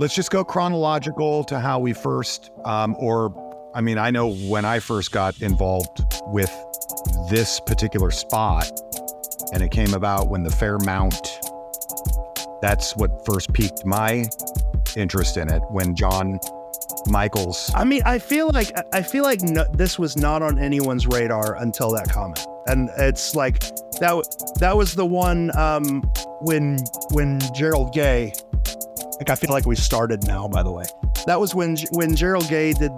let's just go chronological to how we first, I know when I first got involved with this particular spot, and it came about when the Fairmount, that's what first piqued my interest in it, when John Michaels. I mean, I feel like this was not on anyone's radar until that comment. And it's like, that was the one when Gerald Gay, like, I feel like we started now, by the way. That was when Gerald Gay did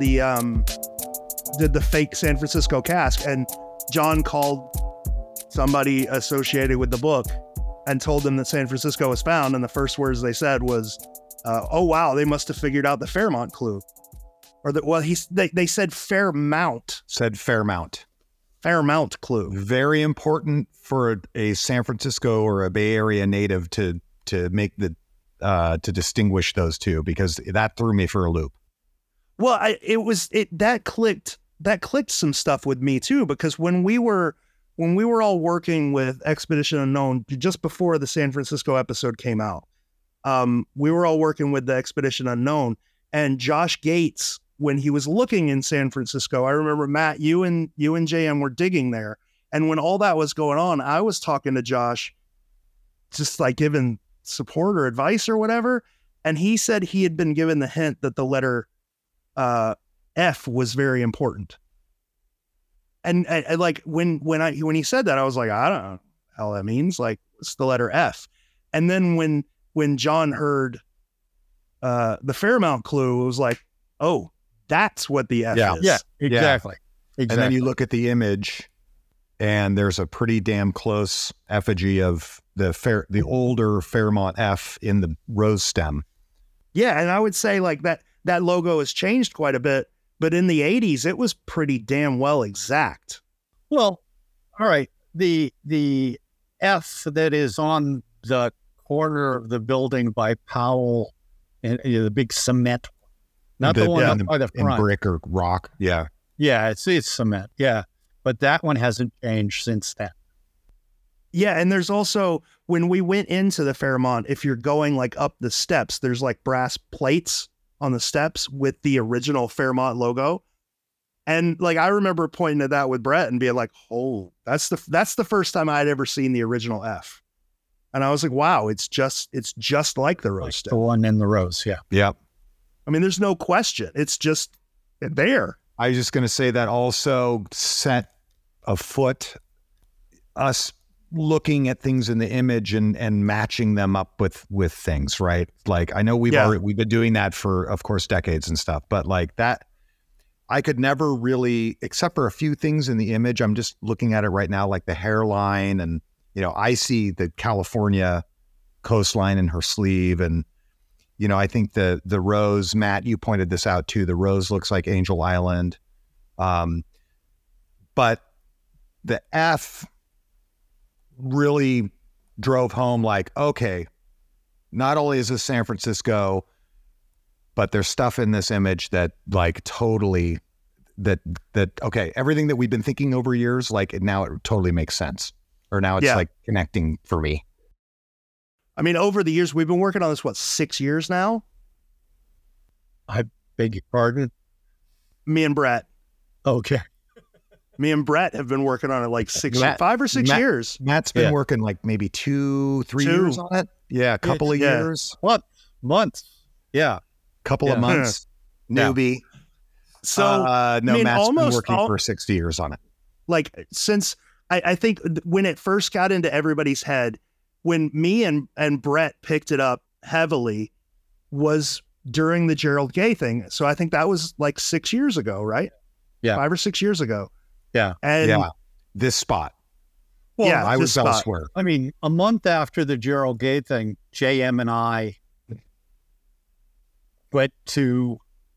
the fake San Francisco cask, and John called somebody associated with the book and told them that San Francisco was found, and the first words they said was, "Oh wow, they must have figured out the Fairmont clue," or they said Fairmount. Said Fairmount. Fairmount clue. Very important for a San Francisco or a Bay Area native to make the to distinguish those two, because that threw me for a loop. Well, that clicked some stuff with me too, because when we were all working with Expedition Unknown just before the San Francisco episode came out, we were all working with the Expedition Unknown, and Josh Gates, when he was looking in San Francisco, I remember, Matt, you and JM were digging there, and when all that was going on, I was talking to Josh, just like giving support or advice or whatever, and he said he had been given the hint that the letter F was very important. And I like when he said that, I was like, I don't know how that means. Like, it's the letter F. And then when John heard the Fairmount clue, it was like, oh, that's what the F is. Yeah, exactly. And then you look at the image, and there's a pretty damn close effigy of the older Fairmont F in the rose stem. Yeah, and I would say like that logo has changed quite a bit, but in the 80s, it was pretty damn well exact. Well, all right. The F that is on the corner of the building by Powell, and the big cement, not the one by the front. In brick or rock. Yeah. Yeah, it's cement. Yeah. But that one hasn't changed since then. Yeah, and there's also, when we went into the Fairmont, if you're going like up the steps, there's like brass plates on the steps with the original Fairmont logo. And like, I remember pointing at that with Brett and being like, oh, that's the first time I'd ever seen the original F. And I was like, wow, it's just like the rose stem. The one in the rose. Yeah. Yep. I mean, there's no question. It's just there. I was just going to say that also set afoot us looking at things in the image and matching them up with things, right? Like, I know we've been doing that for, of course, decades and stuff, but like that, I could never really, except for a few things in the image. I'm just looking at it right now, like the hairline, and, I see the California coastline in her sleeve. And, I think the rose, Matt, you pointed this out too. The rose looks like Angel Island. But the F really drove home like, okay, not only is this San Francisco, but there's stuff in this image that like totally okay, everything that we've been thinking over years, like now it totally makes sense, or now it's like connecting for me. I mean, over the years, we've been working on this, 6 years now? I beg your pardon? Me and Brett. Okay. Me and Brett have been working on it like 5 or 6 years. Matt's been working like maybe 2-3 years on it. Yeah, a couple of years. What? Months. Yeah. Couple of months. Newbie. So, Matt's been working for 60 years on it. Like, since, I think when it first got into everybody's head, when me and Brett picked it up heavily, was during the Gerald Gay thing. So I think that was like 6 years ago, right? Yeah. 5 or 6 years ago. Yeah. And this spot. Well, yeah, I was elsewhere. I mean, a month after the Gerald Gay thing, JM and I went to,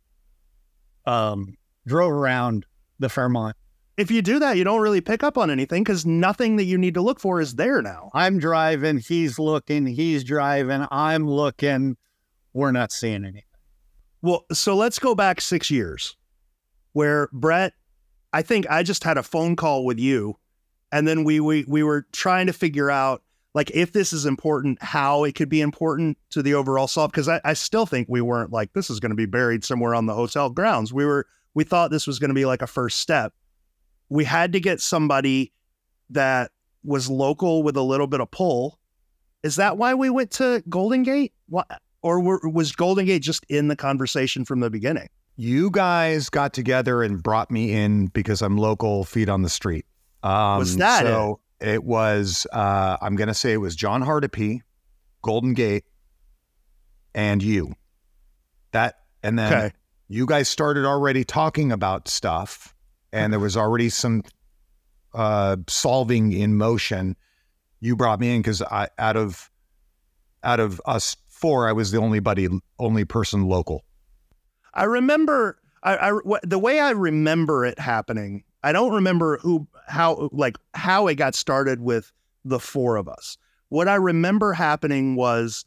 drove around the Fairmont. If you do that, you don't really pick up on anything because nothing that you need to look for is there now. I'm driving, he's looking, he's driving, I'm looking. We're not seeing anything. Well, so let's go back 6 years where Brett, I think I just had a phone call with you, and then we were trying to figure out, like if this is important, how it could be important to the overall solve. Because I still think we weren't like, this is going to be buried somewhere on the hotel grounds. We thought this was going to be like a first step. We had to get somebody that was local with a little bit of pull. Is that why we went to Golden Gate? Or was Golden Gate just in the conversation from the beginning? You guys got together and brought me in because I'm local, feet on the street. Was that so it was, I'm going to say it was John Hardepy, Golden Gate, and you. And then you guys started already talking about stuff, and there was already some solving in motion. You brought me in because out of us four, I was the only person local. I remember the way I remember it happening. I don't remember how it got started with the four of us. What I remember happening was,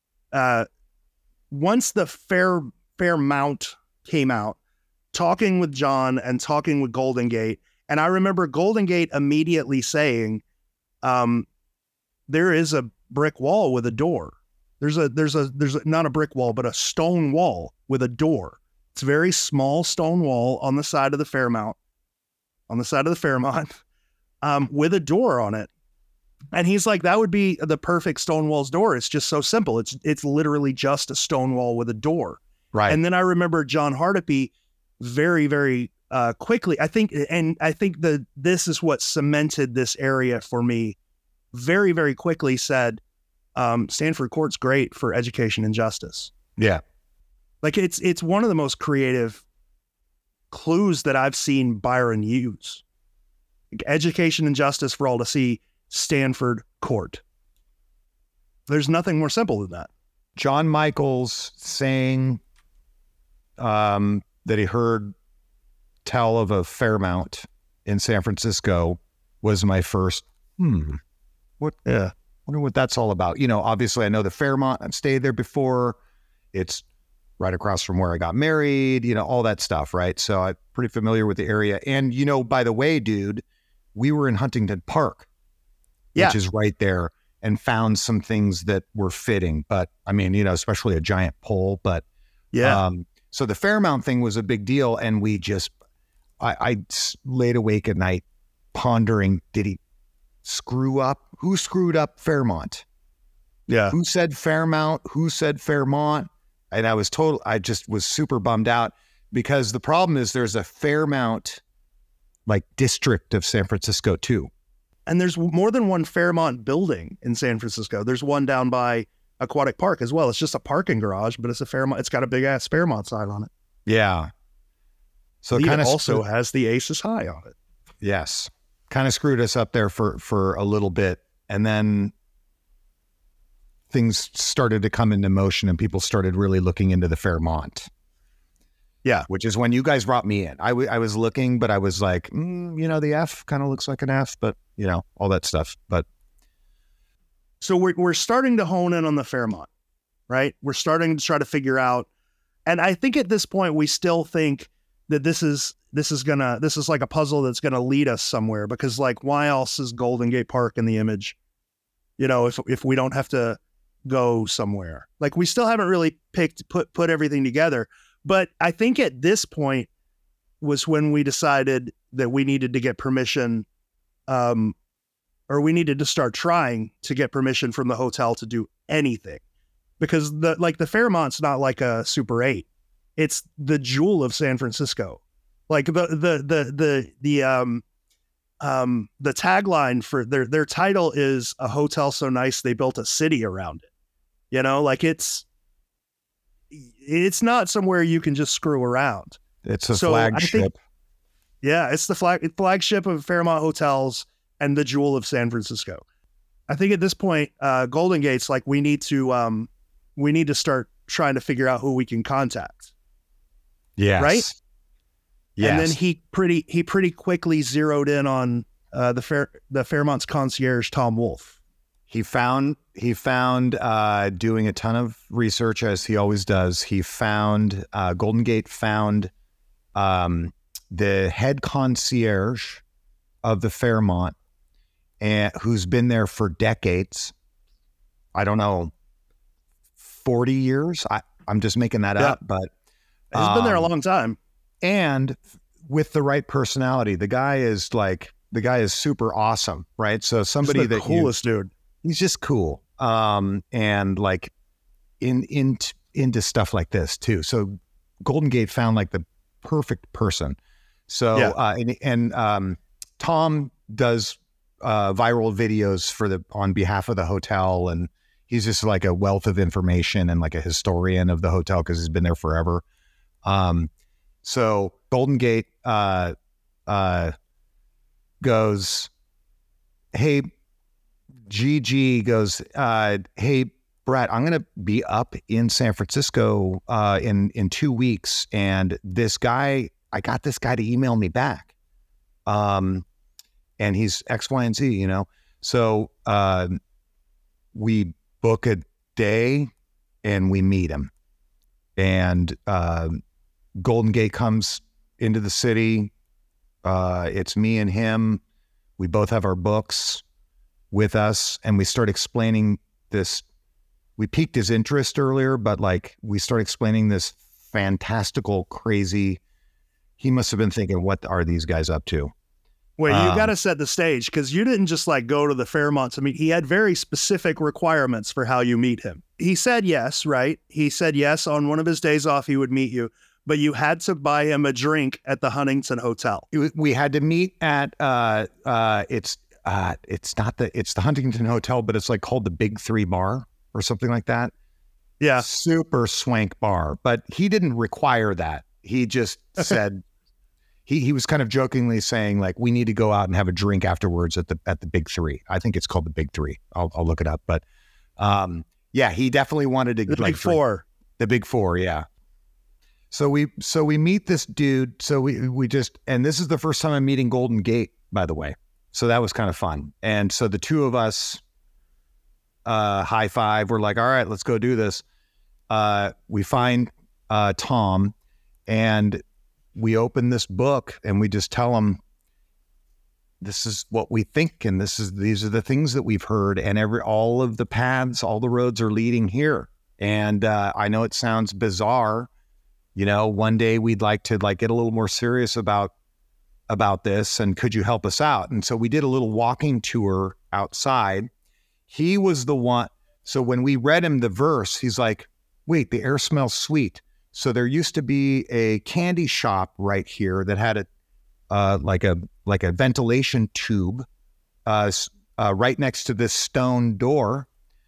once the Fairmount came out, talking with John and talking with Golden Gate, and I remember Golden Gate immediately saying, "There is a brick wall with a door. There's not a brick wall, but a stone wall with a door. It's a very small stone wall on the side of the Fairmount, with a door on it." And he's like, that would be the perfect Stonewall's door. It's just so simple. It's literally just a stone wall with a door. Right. And then I remember John Hardepy very, very quickly. I think this is what cemented this area for me. Very, very quickly said, Stanford Court's great for education and justice. Yeah. Like it's one of the most creative clues that I've seen Byron use. Like, education and justice for all to see, Stanford Court. There's nothing more simple than that. John Michaels saying that he heard tell of a Fairmount in San Francisco was my first, wonder what that's all about. You know, obviously I know the Fairmont. I've stayed there before. It's right across from where I got married, you know, all that stuff, right? So I'm pretty familiar with the area. And, you know, by the way, dude, we were in Huntington Park, which is right there, and found some things that were fitting. But I mean, you know, especially a giant pole. But so the Fairmount thing was a big deal. And I laid awake at night pondering, did he screw up? Who screwed up Fairmont? Yeah. Who said Fairmount? Who said Fairmont? And I just was super bummed out, because the problem is there's a Fairmount like district of San Francisco too. And there's more than one Fairmont building in San Francisco. There's one down by Aquatic Park as well. It's just a parking garage, but it's a Fairmont. It's got a big ass Fairmont sign on it. Yeah. So it kind of also has the Aces High on it. Yes. Kind of screwed us up there for a little bit. And then things started to come into motion and people started really looking into the Fairmont. Yeah. Which is when you guys brought me in. I was looking, but I was like, you know, the F kind of looks like an F, but you know, all that stuff. But so we're starting to hone in on the Fairmont, right? We're starting to try to figure out. And I think at this point, we still think that this is like a puzzle that's going to lead us somewhere, because like, why else is Golden Gate Park in the image? You know, if we don't have to go somewhere, like we still haven't really put everything together. But I think at this point was when we decided that we needed to get permission, or we needed to start trying to get permission from the hotel to do anything, because the Fairmont's not like a Super 8. It's the jewel of San Francisco. Like the tagline for their title is a hotel so nice they built a city around it. You know, like it's not somewhere you can just screw around. It's a flagship. It's the flagship of Fairmont Hotels and the jewel of San Francisco. I think at this point, Golden Gate's like, we need to start trying to figure out who we can contact. Yes. Right. Yes. And then he pretty quickly zeroed in on the Fairmont's concierge, Tom Wolf. He found doing a ton of research, as he always does. He found Golden Gate found the head concierge of the Fairmont, and who's been there for decades, I don't know, 40 years. I'm just making that up, but he's been there a long time. And with the right personality, the guy is super awesome, right? So somebody the coolest dude. He's just cool. And like into stuff like this too. So Golden Gate found like the perfect person. So Tom does viral videos on behalf of the hotel, and he's just like a wealth of information and like a historian of the hotel because he's been there forever. So Golden Gate goes, hey, GG goes, hey, Brett, I'm going to be up in San Francisco in 2 weeks, and I got this guy to email me back. And he's X, Y, and Z, you know? So we book a day and we meet him. And Golden Gate comes into the city. It's me and him. We both have our books with us, and we start explaining this. We piqued his interest earlier, but like we start explaining this fantastical, crazy. He must have been thinking, what are these guys up to? Wait, you got to set the stage, because you didn't just like go to the Fairmont to meet. He had very specific requirements for how you meet him. He said yes, right? He said yes on one of his days off, he would meet you, but you had to buy him a drink at the Huntington Hotel. We had to meet at it's the Huntington Hotel, but it's like called the Big Three Bar or something like that. Yeah, super swank bar, but he didn't require that. He just said. He was kind of jokingly saying, like, we need to go out and have a drink afterwards at the Big Three. I think it's called the Big Three. I'll look it up. But he definitely wanted to the Big Four. The Big Four, yeah. So we meet this dude. So we just, and this is the first time I'm meeting Golden Gate, by the way. So that was kind of fun. And so the two of us high five. We're like, all right, let's go do this. We find Tom, and we open this book and we just tell him, this is what we think, and these are the things that we've heard, and all of the paths, all the roads are leading here. And I know it sounds bizarre, you know, one day we'd like to like get a little more serious about this, and could you help us out? And so we did a little walking tour outside. He was the one. So when we read him the verse, he's like, wait, the air smells sweet. So there used to be a candy shop right here that had like a ventilation tube right next to this stone door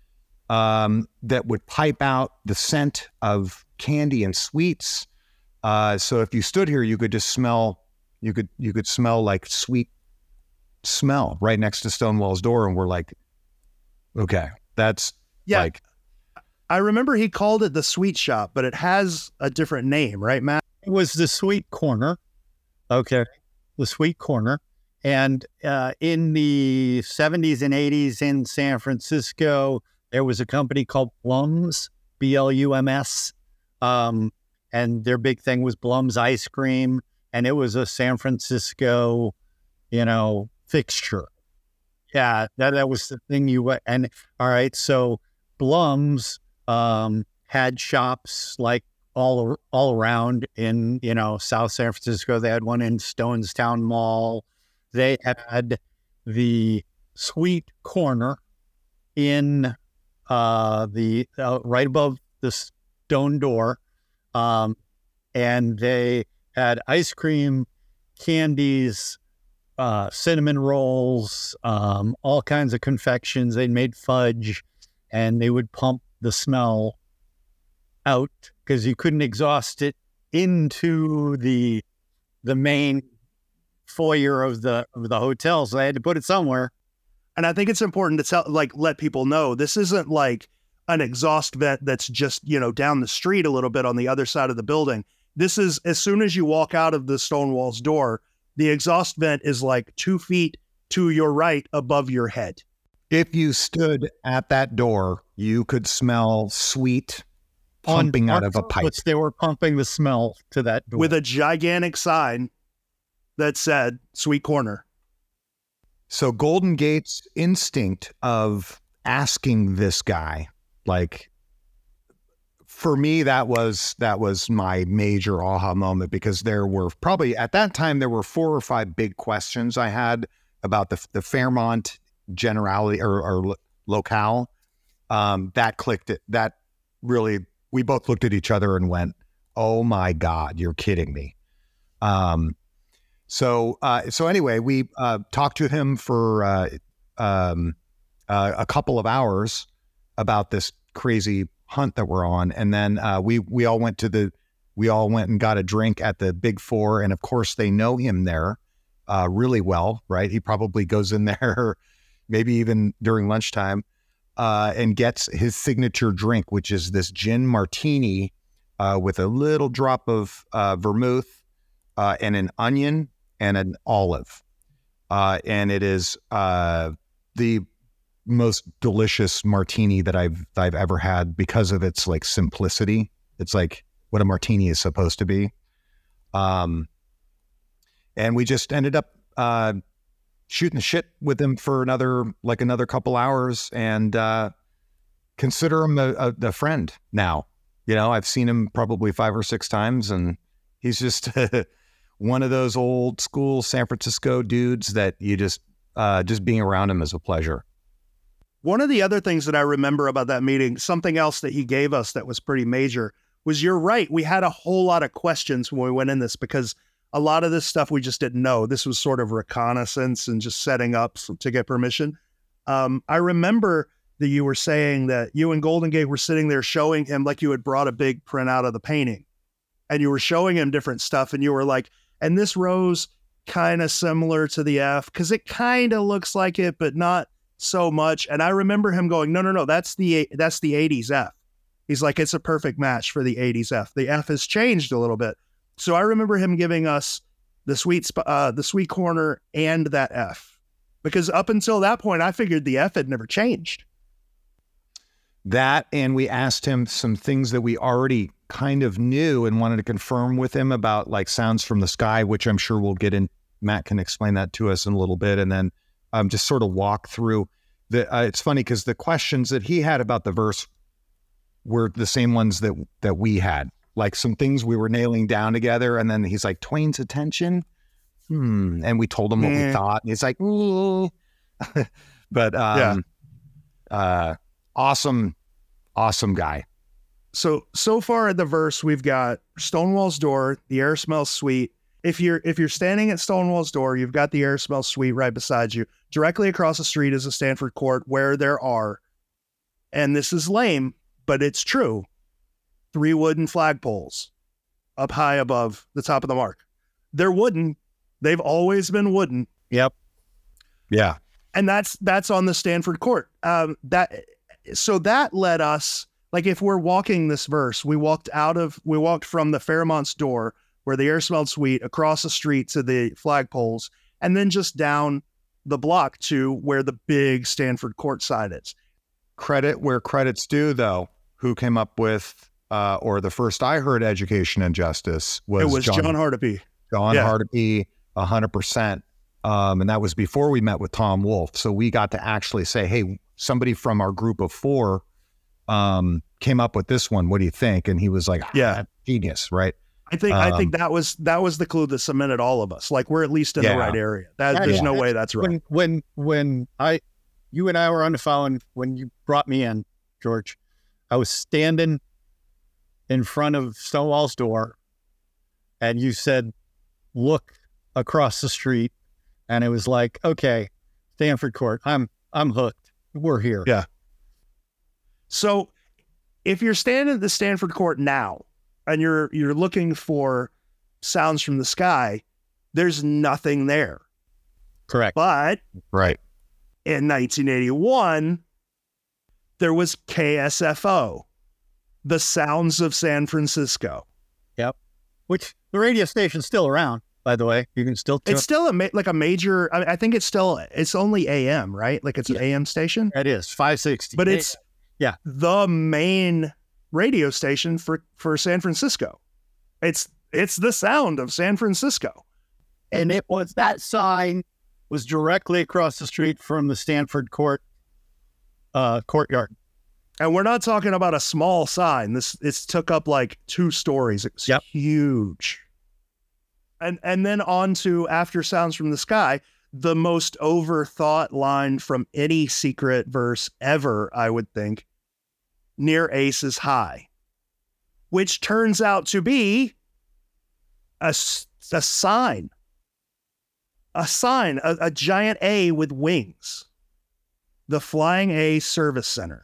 that would pipe out the scent of candy and sweets. So if you stood here, you could just smell. You could smell like sweet smell right next to Stonewall's door, and we're like, okay, that's like. I remember he called it the Sweet Shop, but it has a different name, right, Matt? It was the Sweet Corner. Okay. The Sweet Corner. And in the 70s and 80s in San Francisco, there was a company called Blums, Blums. And their big thing was Blums ice cream. And it was a San Francisco, fixture. Yeah, that was the thing and all right, so Blums had shops like all around in, South San Francisco. They had one in Stonestown Mall. They had the Sweet Corner in the right above the stone door. And they had ice cream, candies, cinnamon rolls, all kinds of confections. They made fudge, and they would pump the smell out because you couldn't exhaust it into the main foyer of the hotel, so they had to put it somewhere. And I think it's important to let people know this isn't like an exhaust vent that's just down the street a little bit on the other side of the building. This is, as soon as you walk out of the Stonewall's door, the exhaust vent is like 2 feet to your right above your head. If you stood at that door, you could smell sweet pumping out of a pipe. They were pumping the smell to that door. With a gigantic sign that said Sweet Corner. So Golden Gate's instinct of asking this guy, like, for me, that was my major aha moment, because there were probably at that time, there were 4 or 5 big questions I had about the Fairmont generality or locale. That clicked it. That really, we both looked at each other and went, oh my God, you're kidding me. So anyway, we talked to him for a couple of hours about this crazy hunt that we're on, and then we all went and got a drink at the Big Four, and of course they know him there really well, right? He probably goes in there maybe even during lunchtime and gets his signature drink, which is this gin martini with a little drop of vermouth and an onion and an olive, and it is the most delicious martini that I've ever had, because of its like simplicity. It's like what a martini is supposed to be. And we just ended up shooting the shit with him for another couple hours, and consider him a friend now. You know, I've seen him probably 5 or 6 times, and he's just one of those old school San Francisco dudes that you just being around him is a pleasure. One of the other things that I remember about that meeting, something else that he gave us that was pretty major, was, you're right, we had a whole lot of questions when we went in this, because a lot of this stuff we just didn't know. This was sort of reconnaissance and just setting up to get permission. I remember that you were saying that you and Golden Gate were sitting there showing him, like you had brought a big printout of the painting, and you were showing him different stuff, and you were like, and this row's kind of similar to the F, because it kind of looks like it, but not so much. And I remember him going, no, that's the 80s F. He's like, it's a perfect match for the 80s F. The F has changed a little bit. So I remember him giving us the sweet corner and that F, because up until that point, I figured the F had never changed. That, and we asked him some things that we already kind of knew and wanted to confirm with him about, like sounds from the sky, which I'm sure we'll get in. Matt can explain that to us in a little bit. And then just sort of walk through it's funny because the questions that he had about the verse were the same ones that we had, like some things we were nailing down together. And then he's like, Twain's attention. And we told him what we thought. And he's like, ooh. But awesome guy. So far at the verse, we've got Stonewall's door, the air smells sweet. If you're standing at Stonewall's door, you've got the air smells sweet right beside you. Directly across the street is a Stanford Court, where there are, and this is lame, but it's true, 3 wooden flagpoles up high above the top of the mark. They're wooden. They've always been wooden. Yep. Yeah. And that's on the Stanford Court. So that led us, like, if we're walking this verse, we walked from the Fairmont's door, where the air smelled sweet, across the street to the flagpoles, and then just down the block to where the big Stanford Court side is. Credit where credit's due, though. Who came up with, or the first I heard Education and Justice was John Hardipee. John Hardipee, 100%. And that was before we met with Tom Wolfe. So we got to actually say, hey, somebody from our group of 4 came up with this one. What do you think? And he was like, genius, right? I think that was the clue that cemented all of us. Like, we're at least in the right area. There's no way that's right. When you and I were on the phone, when you brought me in, George, I was standing in front of Stonewall's door, and you said, look across the street. And it was like, okay, Stanford Court, I'm hooked. We're here. Yeah. So if you're standing at the Stanford Court now, and you're looking for sounds from the sky, there's nothing there. Correct. But right in 1981, there was KSFO, the Sounds of San Francisco. Yep. Which the radio station's still around, by the way. You can still it's still a major. I think it's only AM, right? Like, it's an AM station. It is 560. But it's the main radio station for San Francisco. It's the sound of San Francisco. And it was, that sign was directly across the street from the Stanford Court courtyard. And we're not talking about a small sign. It took up like 2 stories. It was huge. And then on to After Sounds from the Sky, the most overthought line from any Secret verse ever, I would think, Near Aces High, which turns out to be a sign. A sign, a giant A with wings. The Flying A Service Center.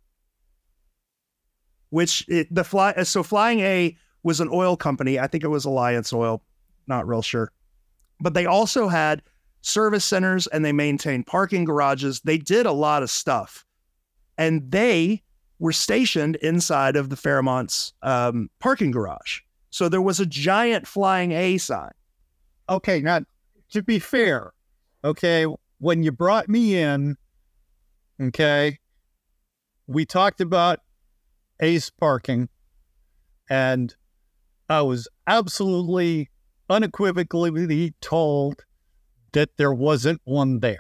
Flying A was an oil company. I think it was Alliance Oil. Not real sure. But they also had service centers and they maintained parking garages. They did a lot of stuff. And they were stationed inside of the Fairmont's parking garage. So there was a giant Flying A sign. Okay, now, to be fair, okay, when you brought me in, okay, we talked about Ace parking, and I was absolutely unequivocally told that there wasn't one there.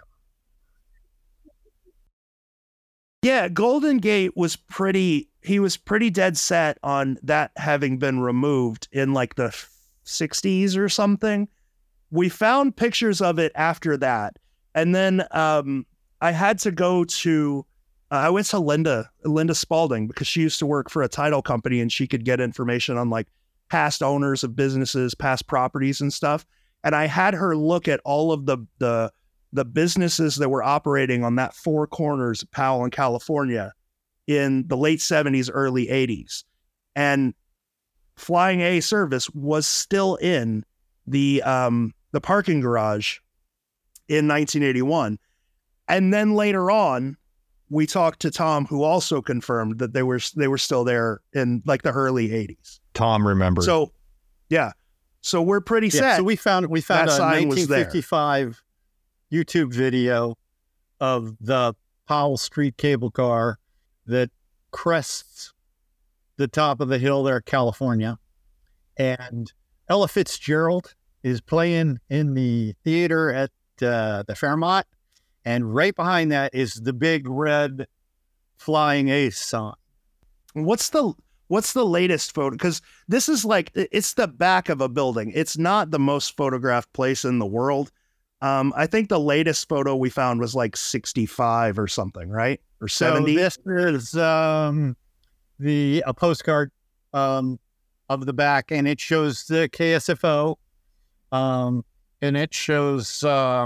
Yeah, Golden Gate was pretty dead set on that having been removed in like the 60s or something. We found pictures of it after that. And then I had to go to, I went to Linda Spalding, because she used to work for a title company and she could get information on like past owners of businesses, past properties and stuff. And I had her look at all of the businesses that were operating on that 4 corners of Powell and California in the late 70s, early 80s. And Flying A Service was still in the parking garage in 1981. And then later on, we talked to Tom, who also confirmed that they were still there in like the early 80s. Tom remembered. So, yeah. So we're pretty set. So we found a 1955 YouTube video of the Powell Street cable car that crests the top of the hill there, California. And Ella Fitzgerald is playing in the theater at the Fairmont. And right behind that is the big red Flying Ace sign. What's the latest photo? Because this is like, it's the back of a building. It's not the most photographed place in the world. I think the latest photo we found was like 65 or something, right? Or 70. So this is a postcard of the back, and it shows the KSFO, and it shows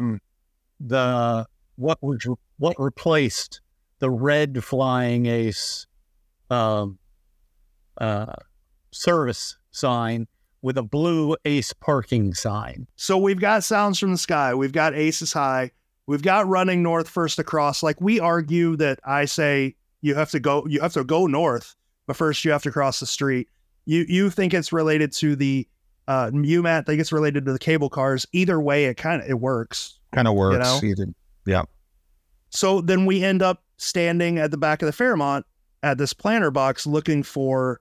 what replaced the red Flying Ace service sign with a blue Ace parking sign. So we've got Sounds from the Sky. We've got Aces High. We've got Running North First Across. Like, we argue that I say you have to go north, but first you have to cross the street. You think it's related to the you, Matt, think it's related to the cable cars. Either way, it works. Kind of works. You know? Yeah. So then we end up standing at the back of the Fairmont at this planter box looking for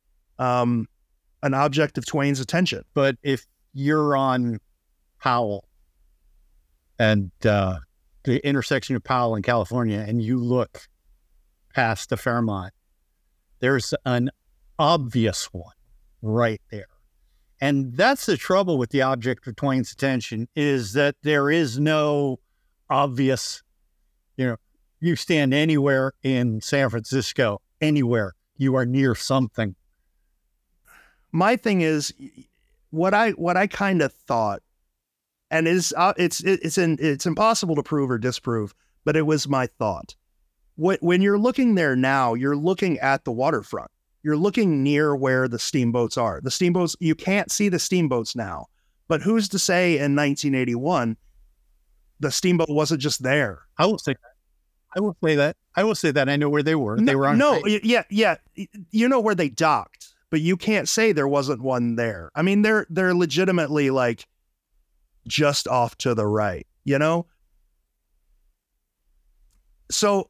an object of Twain's attention. But if you're on Powell and the intersection of Powell and California, and you look past the Fairmont, there's an obvious one right there. And that's the trouble with the object of Twain's attention, is that there is no obvious, you stand anywhere in San Francisco, anywhere, you are near something. My thing is, what I kind of thought, and it's impossible to prove or disprove, but it was my thought. When you're looking there now, you're looking at the waterfront. You're looking near where the steamboats are. The steamboats, you can't see the steamboats now, but who's to say in 1981 the steamboat wasn't just there? I will say that. I know where they were. They were on. No, yeah. You know where they docked, but you can't say there wasn't one there. I mean, they're legitimately like just off to the right, So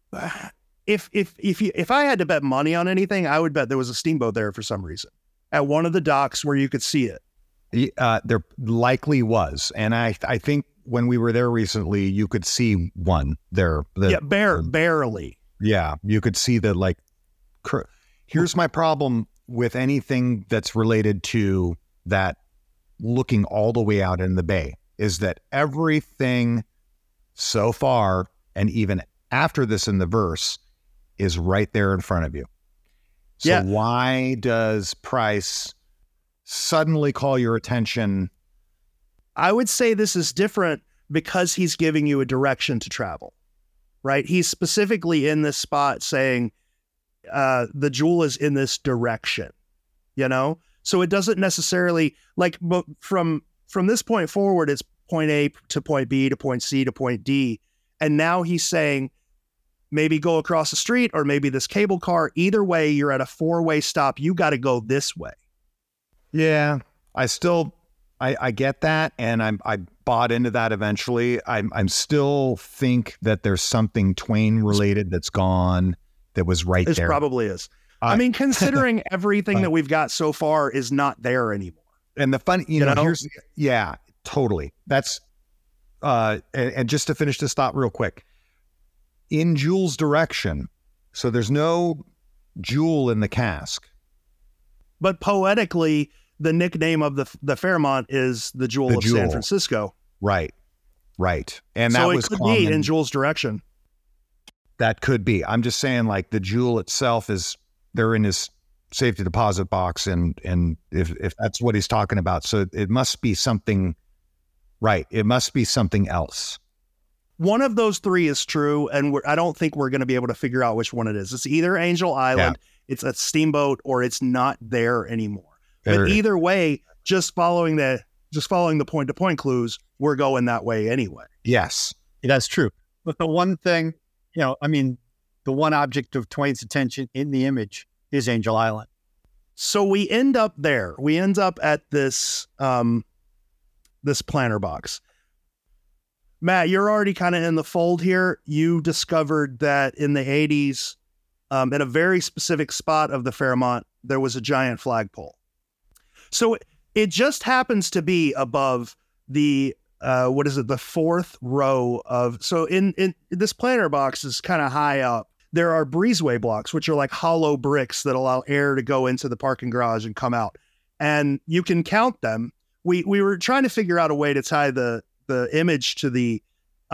if I had to bet money on anything, I would bet there was a steamboat there for some reason at one of the docks where you could see it. There likely was, and I think when we were there recently, you could see one there. Barely. Yeah, you could see the like. Here's my problem with anything that's related to that, looking all the way out in the bay, is that everything so far, and even after this in the verse, is right there in front of you. So why does Pryce suddenly call your attention? I would say this is different because he's giving you a direction to travel, right? He's specifically in this spot saying the jewel is in this direction, you know? So it doesn't necessarily, like, but from this point forward, it's point A to point B to point C to point D. And now he's saying, maybe go across the street or maybe this cable car. Either way, you're at a 4-way stop. You got to go this way. Yeah, I get that. And I bought into that eventually. I'm still think that there's something Twain related that's gone that was right there. It probably is. I mean, considering everything that we've got so far is not there anymore. And the fun, you know, yeah, totally. That's, and just to finish this thought real quick, in Jules' direction, so there's no jewel in the cask. But poetically, the nickname of the Fairmont is the Jewel of San Francisco. Right. And that was could be in Jules' direction. That could be. I'm just saying, like, the jewel itself they're in his safety deposit box, and if that's what he's talking about, so it must be something, right? It must be something else. One of those three is true, and I don't think we're going to be able to figure out which one it is. It's either Angel Island, it's a steamboat, or it's not there anymore. But either way, just following the point-to-point clues, we're going that way anyway. Yes, that's true. But the one thing, you know, I mean, the one object of Twain's attention in the image is Angel Island. So we end up there. We end up at this this planter box. Matt, you're already kind of in the fold here. You discovered that in the 80s, in a very specific spot of the Fairmont, there was a giant flagpole. So it just happens to be above the, the fourth row of, so in this planter box is kind of high up. There are breezeway blocks, which are like hollow bricks that allow air to go into the parking garage and come out. And you can count them. We were trying to figure out a way to tie the image to the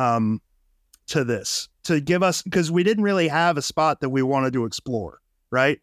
to this, to give us, because we didn't really have a spot that we wanted to explore, right?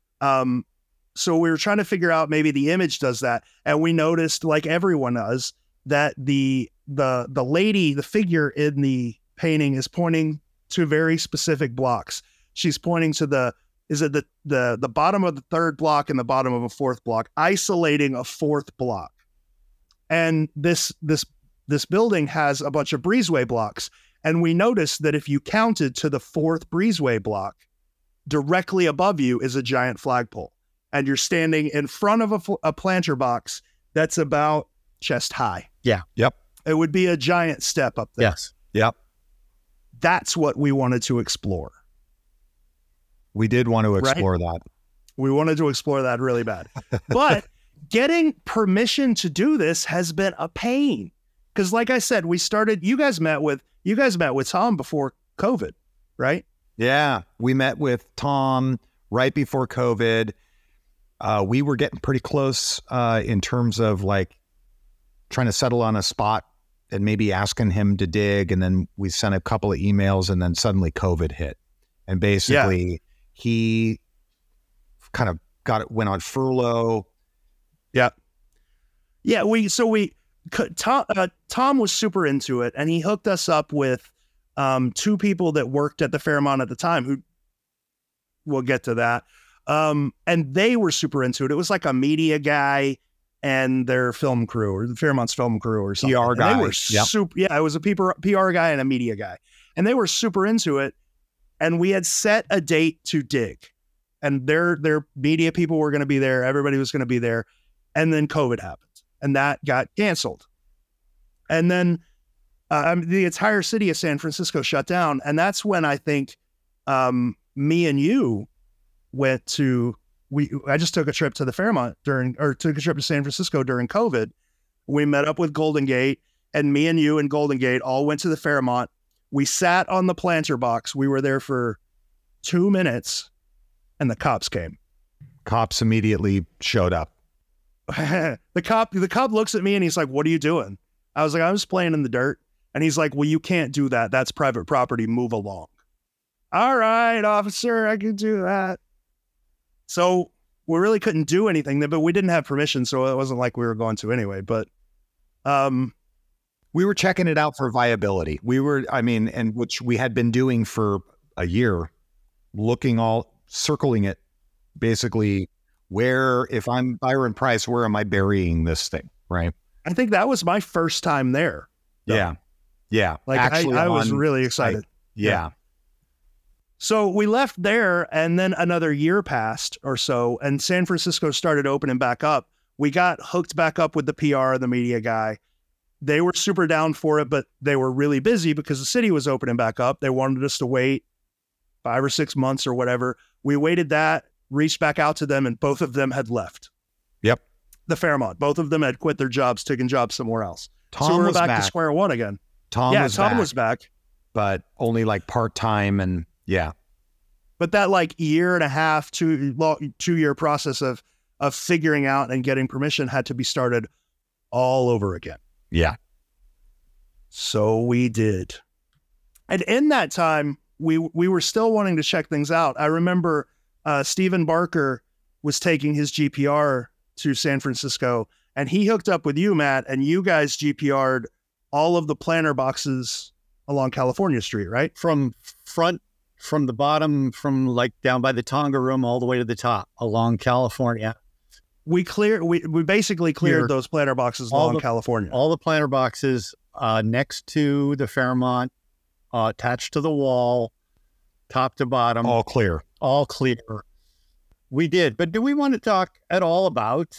So we were trying to figure out maybe the image does that, and we noticed, like everyone does, that the lady, the figure in the painting, is pointing to very specific blocks. She's pointing to the bottom of the third block and the bottom of a fourth block, isolating a fourth block. And this building has a bunch of breezeway blocks. And we noticed that if you counted to the fourth breezeway block, directly above you is a giant flagpole. And you're standing in front of a planter box that's about chest high. Yeah. Yep. It would be a giant step up there. Yes. Yep. That's what we wanted to explore. We did want to explore that. We wanted to explore that really bad. But getting permission to do this has been a pain. Because like I said, you guys met with Tom before COVID, right? Yeah. We met with Tom right before COVID. We were getting pretty close in terms of like trying to settle on a spot and maybe asking him to dig. And then we sent a couple of emails, and then suddenly COVID hit. And basically he kind of went on furlough. Yeah. Yeah. Tom was super into it, and he hooked us up with two people that worked at the Fairmont at the time, who we'll get to that. And they were super into it. It was like a media guy and their film crew, or the Fairmont's film crew, or something. PR guy. They were super. Yeah, it was a PR guy and a media guy, and they were super into it. And we had set a date to dig, and their media people were going to be there. Everybody was going to be there, and then COVID happened, and that got canceled. And then the entire city of San Francisco shut down, and that's when I think me and you went to. I just took a trip to the Fairmont took a trip to San Francisco during COVID. We met up with Golden Gate, and me and you and Golden Gate all went to the Fairmont. We sat on the planter box. We were there for 2 minutes, and the cops came. Cops immediately showed up. The cop looks at me and he's like, "What are you doing?" I was like, "I'm just playing in the dirt." And he's like, "Well, you can't do that. That's private property. Move along." "All right, officer, I can do that." So we really couldn't do anything, but we didn't have permission, so it wasn't like we were going to anyway. But we were checking it out for viability. And which we had been doing for a year, circling it, basically, if I'm Byron Preiss, where am I burying this thing, right? I think that was my first time there. Yeah. Yeah. Like, I was really excited. Yeah. So we left there, and then another year passed or so, and San Francisco started opening back up. We got hooked back up with the PR and the media guy. They were super down for it, but they were really busy because the city was opening back up. They wanted us to wait 5 or 6 months or whatever. We waited that, reached back out to them, and both of them had left. Yep. The Fairmont. Both of them had quit their jobs, taking jobs somewhere else. Tom so we're was back to square one again. Tom was back. But only like part-time, and yeah. But that like year and a half, 2-year process of figuring out and getting permission had to be started all over again. Yeah. So we did. And in that time, we were still wanting to check things out. I remember Stephen Barker was taking his GPR to San Francisco, and he hooked up with you, Matt, and you guys GPR'd all of the planter boxes along California Street, right? From the bottom, from like down by the Tonga Room all the way to the top along California. We basically cleared those planter boxes along California. All the planter boxes next to the Fairmont, attached to the wall, top to bottom. All clear. All clear. We did. But do we want to talk at all about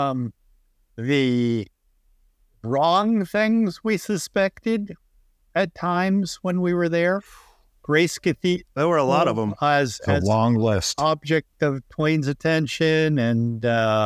the wrong things we suspected at times when we were there? Grace Cathedral. There were a lot of them. As a long list. Object of Twain's attention, and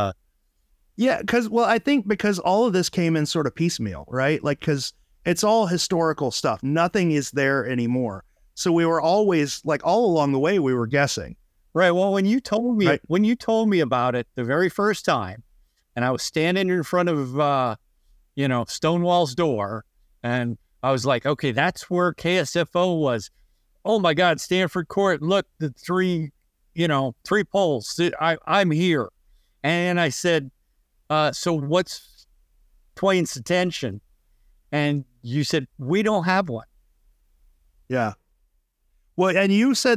I think because all of this came in sort of piecemeal, right? Like, because it's all historical stuff. Nothing is there anymore. So we were always like, all along the way, we were guessing. Right. Well, when you told me about it the very first time, and I was standing in front of Stonewall's door, and I was like, okay, that's where KSFO was. Oh my God, Stanford Court, look, the three poles. I'm here. And I said, so what's Twain's attention? And you said, we don't have one. Yeah. Well, and you said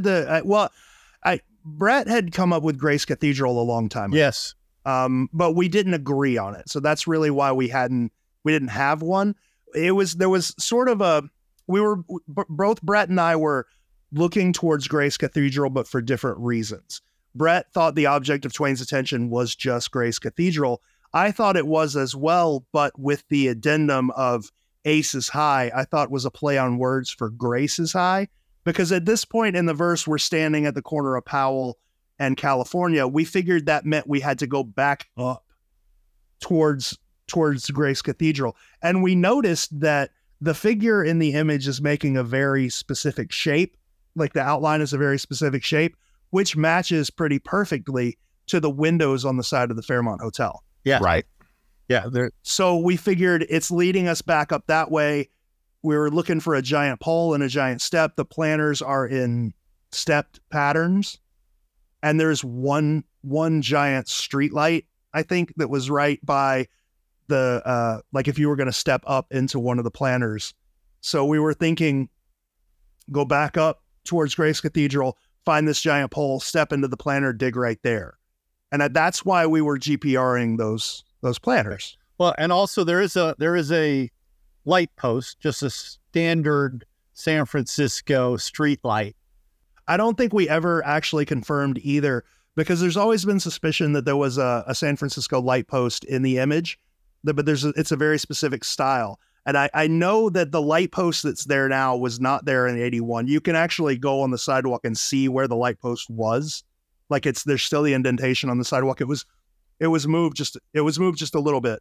Brett had come up with Grace Cathedral a long time ago. Yes. But we didn't agree on it. So that's really why we didn't have one. There was sort of both Brett and I were looking towards Grace Cathedral, but for different reasons. Brett thought the object of Twain's attention was just Grace Cathedral. I thought it was as well, but with the addendum of Ace is High, I thought was a play on words for Grace is High, because at this point in the verse, we're standing at the corner of Powell and California. We figured that meant we had to go back up towards Grace Cathedral. And we noticed that the figure in the image is making a very specific shape, like the outline is a very specific shape, which matches pretty perfectly to the windows on the side of the Fairmont Hotel. Yeah. Right. Yeah. So we figured it's leading us back up that way. We were looking for a giant pole and a giant step. The planters are in stepped patterns. And there's one giant street light, I think, that was right by the, like if you were going to step up into one of the planters. So we were thinking, go back up towards Grace Cathedral, find this giant pole, step into the planter, dig right there. And that's why we were GPRing those planters. Well, and also there is a light post, just a standard San Francisco street light. I don't think we ever actually confirmed either, because there's always been suspicion that there was a San Francisco light post in the image, but it's a very specific style. And I know that the light post that's there now was not there in 81. You can actually go on the sidewalk and see where the light post was. Like there's still the indentation on the sidewalk. It was moved just a little bit.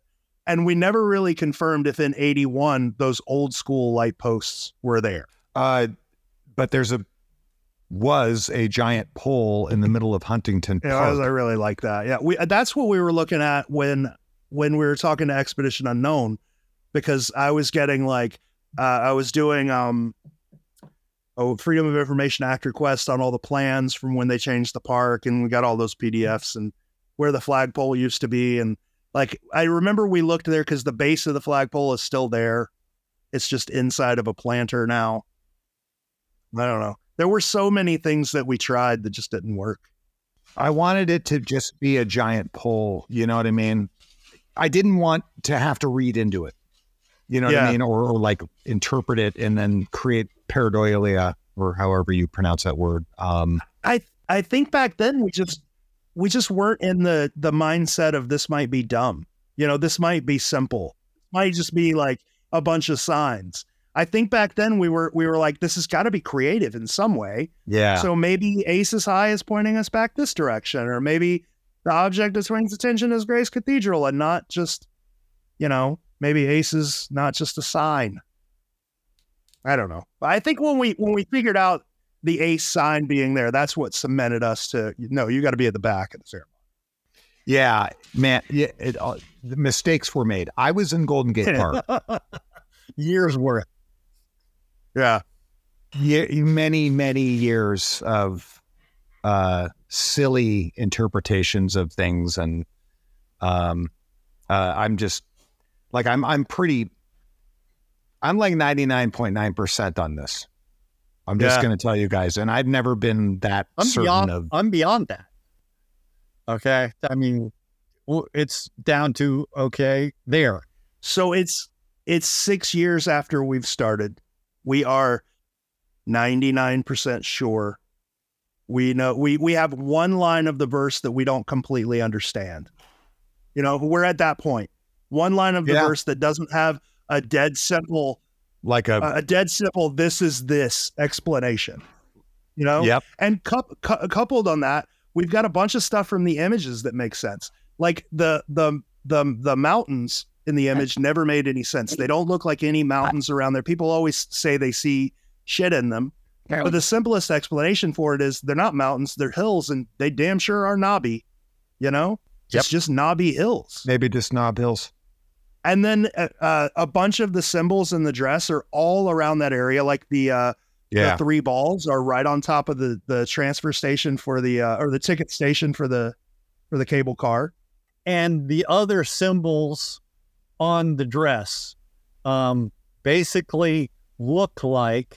And we never really confirmed if in 81 those old school light posts were there. But was a giant pole in the middle of Huntington Park. I really like that. Yeah, that's what we were looking at when we were talking to Expedition Unknown, because I was getting I was doing Freedom of Information Act request on all the plans from when they changed the park, and we got all those PDFs and where the flagpole used to be. And I remember we looked there because the base of the flagpole is still there. It's just inside of a planter now. I don't know. There were so many things that we tried that just didn't work. I wanted it to just be a giant pole. You know what I mean? I didn't want to have to read into it. You know what I mean? Or interpret it and then create pareidolia, or however you pronounce that word. I think back then we just weren't in the mindset of this might be dumb. This might be simple. It might just be like a bunch of signs. I think back then we were like, this has got to be creative in some way. Yeah. So maybe Aces High is pointing us back this direction, or maybe the object that swings attention is Grace Cathedral and not just, maybe Aces, not just a sign. I don't know. But I think when we figured out the Ace sign being there, that's what cemented us to, you got to be at the back of the ceremony. Yeah, man. Yeah, the mistakes were made. I was in Golden Gate Park. Years worth. Yeah. Many, many years of silly interpretations of things. And I'm just I'm like 99.9% on this. I'm just going to tell you guys. And I've never been that I'm beyond that. Okay. I mean, it's down to, there. So it's 6 years after we've started. We are 99% sure. We know we have one line of the verse that we don't completely understand. We're at that point. One line of the verse that doesn't have a dead simple, a dead simple, this is this explanation. Yep. And coupled on that, we've got a bunch of stuff from the images that make sense. Like the mountains in the image never made any sense. They don't look like any mountains around there. People always say they see shit in them. But the simplest explanation for it is they're not mountains, they're hills, and they damn sure are knobby, It's just knobby hills. Maybe just knob hills. And then a bunch of the symbols in the dress are all around that area. Like the 3 balls are right on top of the transfer station for or the ticket station for the cable car. And the other symbols on the dress basically look like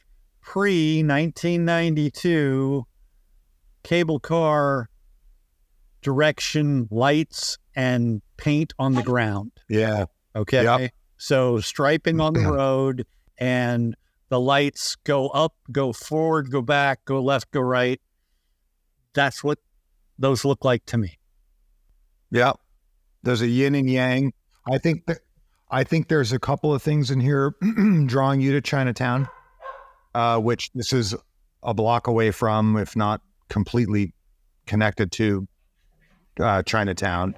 pre-1992 cable car direction lights and paint on the ground. Yeah. Okay. Yep. So striping on the road, and the lights go up, go forward, go back, go left, go right. That's what those look like to me. Yeah. There's a yin and yang. I think there's a couple of things in here drawing you to Chinatown, which this is a block away from, if not completely connected to Chinatown.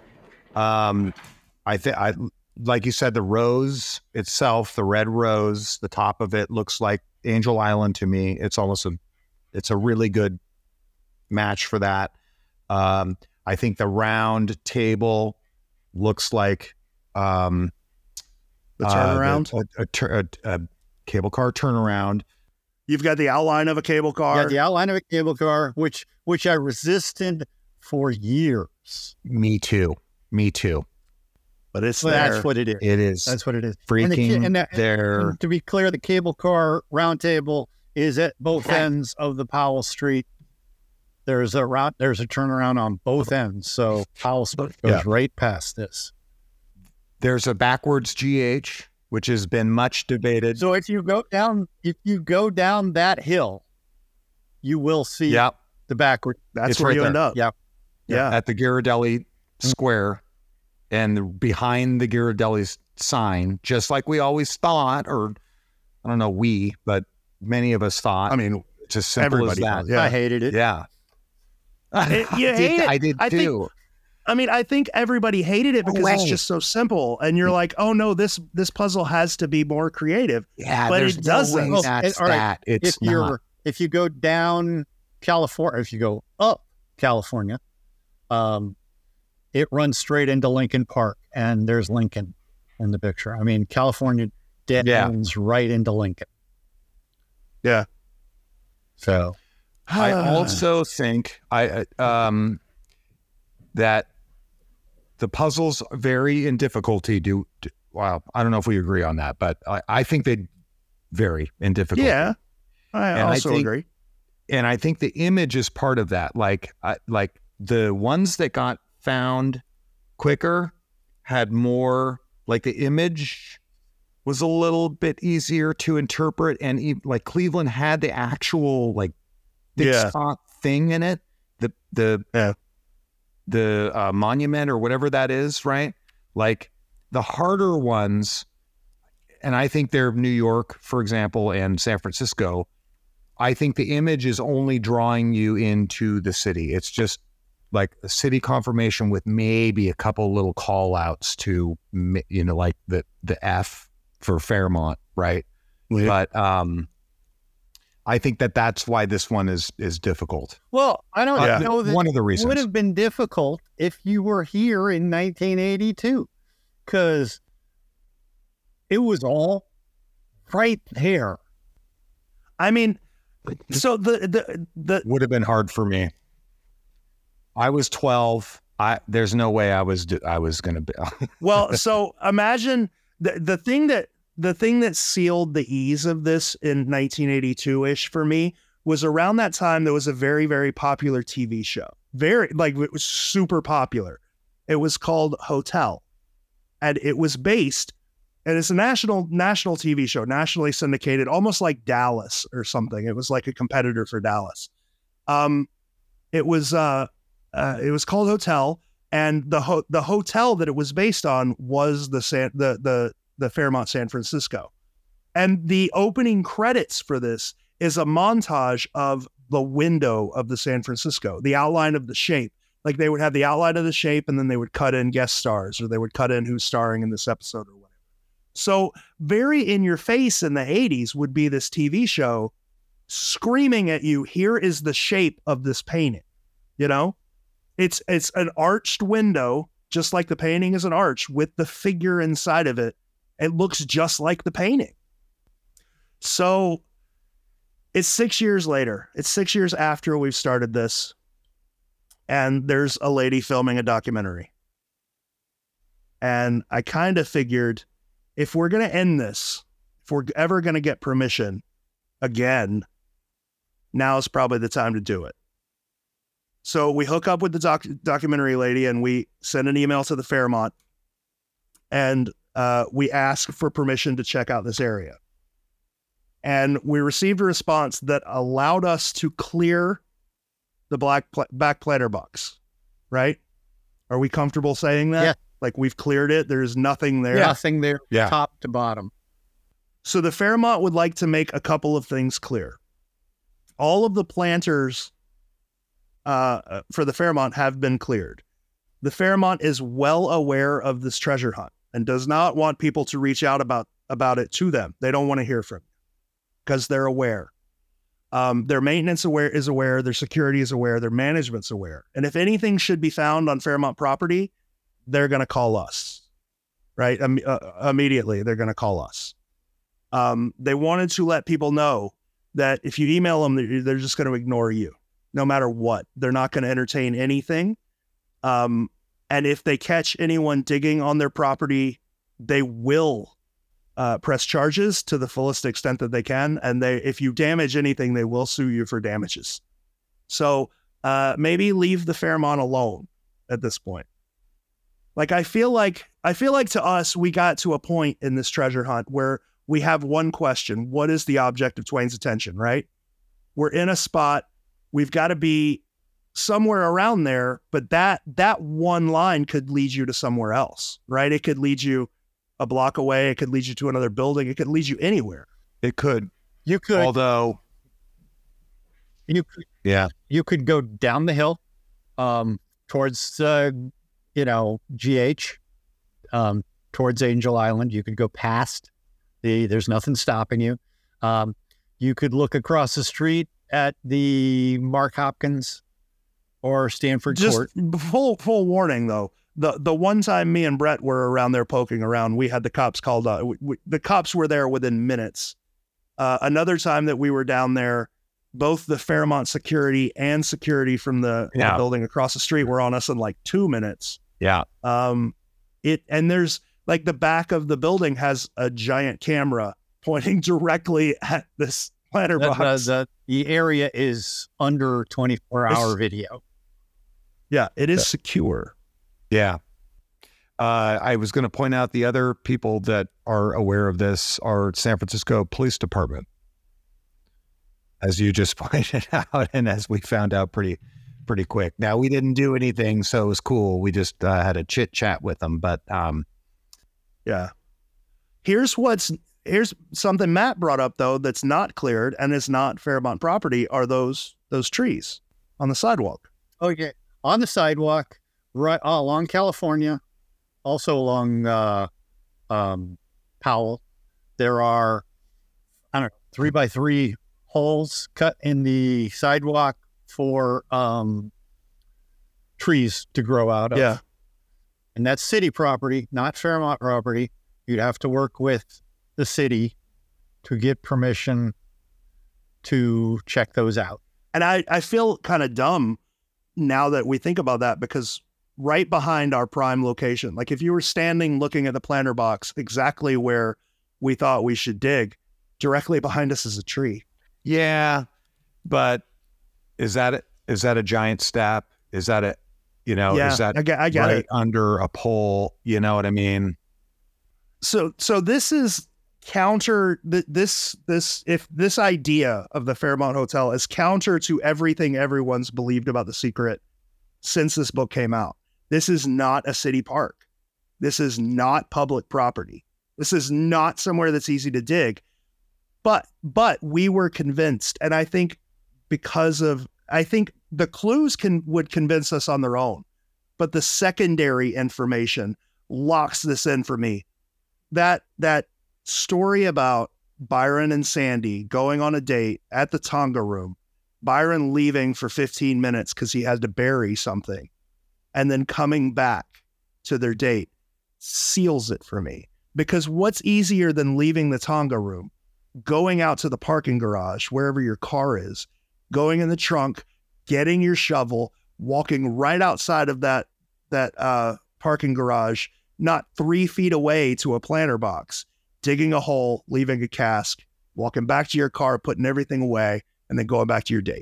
Like you said, the rose itself, the red rose, the top of it looks like Angel Island to me. It's a really good match for that. I think the round table looks like the turnaround, a cable car turnaround. You've got the outline of a cable car. Yeah, the outline of a cable car, which I resisted for years. Me too. But that's what it is. It is. That's what it is. Freaking there. To be clear, the cable car round table is at both ends of the Powell Street. There's a turnaround on both ends. So Powell Street goes right past this. There's a backwards GH, which has been much debated. So if you go down that hill, you will see the backward. That's where you end up. Yeah. At the Ghirardelli Square. And behind the Ghirardelli's sign, just like we always thought, or I don't know, but many of us thought. I mean, it's as simple as that. Yeah. I hated it. Yeah. I did too. I mean, I think everybody hated it because it's just so simple. And you're like, oh no, this puzzle has to be more creative. Yeah, but it doesn't. No that's that. It's not. If you go down California, if you go up California, it runs straight into Lincoln Park, and there's Lincoln in the picture. I mean, California ends right into Lincoln. Yeah. So I also think that the puzzles vary in difficulty. Well, I don't know if we agree on that, but I think they vary in difficulty. Yeah, I also agree. And I think the image is part of that. Like the ones that got found quicker had more, like the image was a little bit easier to interpret. And like Cleveland had the actual like big spot thing in it. The monument or whatever that is, right? Like the harder ones, and I think they're New York, for example, and San Francisco. I think the image is only drawing you into the city. It's just like a city confirmation with maybe a couple little call outs to, you know, like the F for Fairmont, right? Yeah. But I think that's why this one is difficult. Well, I don't know that one of the reasons it would have been difficult if you were here in 1982, because it was all right there. I mean, so the would have been hard for me. I was 12. There's no way I was going to be. Well, so imagine the thing that sealed the ease of this in 1982-ish for me was around that time there was a very, very popular TV show. It was super popular. It was called Hotel. And it was based, and it's a national TV show, nationally syndicated, almost like Dallas or something. It was like a competitor for Dallas. It was called Hotel, and the hotel that it was based on was the Fairmont San Francisco. And the opening credits for this is a montage of the window of the San Francisco, the outline of the shape. Like they would have the outline of the shape and then they would cut in guest stars, or they would cut in who's starring in this episode or whatever. So very in your face in the 80s would be this TV show screaming at you, here is the shape of this painting. You know, it's an arched window, just like the painting is an arch with the figure inside of it. It looks just like the painting. So it's 6 years later. It's 6 years after we've started this. And there's a lady filming a documentary. And I kind of figured, if we're going to end this, if we're ever going to get permission again, now is probably the time to do it. So we hook up with the documentary lady and we send an email to the Fairmont. And we ask for permission to check out this area. And we received a response that allowed us to clear the back planter box, right? Are we comfortable saying that? Yeah. Like we've cleared it. There's nothing there. Nothing there, top to bottom. So the Fairmont would like to make a couple of things clear. All of the planters for the Fairmont have been cleared. The Fairmont is well aware of this treasure hunt and does not want people to reach out about it to them. They don't want to hear from you because they're aware. Their maintenance is aware, their security is aware, their management's aware. And if anything should be found on Fairmont property, they're going to call us, right? Immediately, they're going to call us. They wanted to let people know that if you email them, they're just going to ignore you, no matter what. They're not going to entertain anything. And if they catch anyone digging on their property, they will press charges to the fullest extent that they can. And if you damage anything, they will sue you for damages. So maybe leave the Fairmont alone at this point. Like, I feel like to us, we got to a point in this treasure hunt where we have one question: what is the object of Twain's attention, right? We're in a spot. We've got to be somewhere around there, but that one line could lead you to somewhere else, right? It could lead you a block away. It could lead you to another building. It could lead you anywhere. It could. You could. Although, you could go down the hill towards GH towards Angel Island. You could go past there's nothing stopping you. You could look across the street at the Mark Hopkins or Stanford Court. Full warning though. The one time me and Brett were around there poking around, we had the cops called. The cops were there within minutes. Another time that we were down there, both the Fairmont security and security from the building across the street were on us in like 2 minutes. Yeah. And there's like the back of the building has a giant camera pointing directly at this planter box. The area is under 24-hour video. Yeah, it is secure. Yeah. I was going to point out the other people that are aware of this are San Francisco Police Department, as you just pointed out, and as we found out pretty quick. Now, we didn't do anything, so it was cool. We just had a chit chat with them, but yeah. Here's something Matt brought up though that's not cleared and is not Fairmont property are those trees on the sidewalk. Okay, on the sidewalk, right along California, also along Powell, there are 3x3 holes cut in the sidewalk for trees to grow out of. Yeah. And that's city property, not Fairmont property. You'd have to work with the city to get permission to check those out. And I feel kind of dumb now that we think about that, because right behind our prime location, like if you were standing looking at the planter box exactly where we thought we should dig, directly behind us is a tree. Yeah, but is that a giant step? Is that a, is that I get right it. Under a pole? You know what I mean? So this is counter this if this idea of the Fairmont Hotel is counter to everything everyone's believed about The Secret since this book came out. This is not a city park. This is not public property. This is not somewhere that's easy to dig. But we were convinced, and I think the clues would convince us on their own, but the secondary information locks this in for me. That story about Byron and Sandy going on a date at the Tonga room, Byron leaving for 15 minutes because he had to bury something, and then coming back to their date seals it for me. Because what's easier than leaving the Tonga room, going out to the parking garage, wherever your car is, going in the trunk, getting your shovel, walking right outside of that parking garage, not 3 feet away to a planter box, digging a hole, leaving a cask, walking back to your car, putting everything away, and then going back to your date.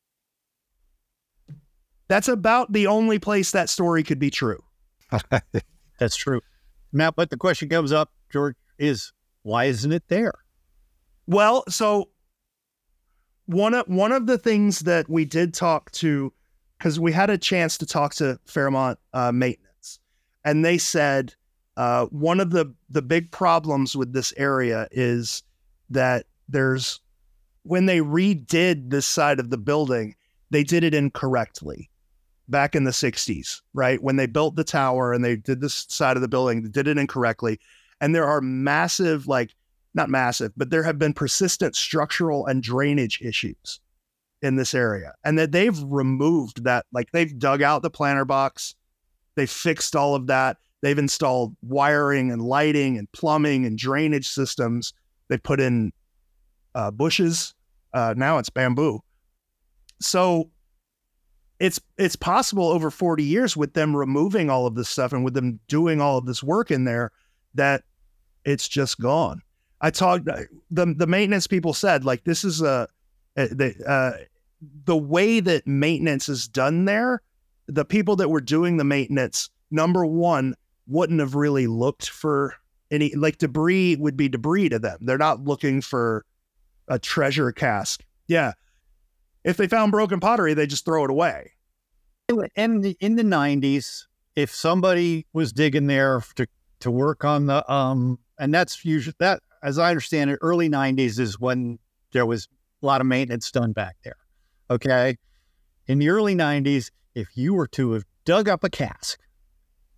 That's about the only place that story could be true. That's true. Matt, but the question comes up, George, is why isn't it there? Well, so one of the things that we did talk to, because we had a chance to talk to Fairmont maintenance, and they said one of the big problems with this area is that when they redid this side of the building, they did it incorrectly back in the 60s, right? When they built the tower and they did this side of the building, they did it incorrectly. And there are massive, not massive, but there have been persistent structural and drainage issues in this area. And that they've removed that, they've dug out the planter box. They fixed all of that. They've installed wiring and lighting and plumbing and drainage systems. They put in bushes. Now it's bamboo. So it's possible over 40 years with them removing all of this stuff and with them doing all of this work in there that it's just gone. I talked, the maintenance people said, this is the way that maintenance is done there, the people that were doing the maintenance, number one, wouldn't have really looked for any, debris would be debris to them. They're not looking for a treasure cask. Yeah. If they found broken pottery, they just throw it away. And in the 90s, if somebody was digging there to work on the, and that's usually that, as I understand it, early 90s is when there was a lot of maintenance done back there. Okay. In the early 90s, if you were to have dug up a cask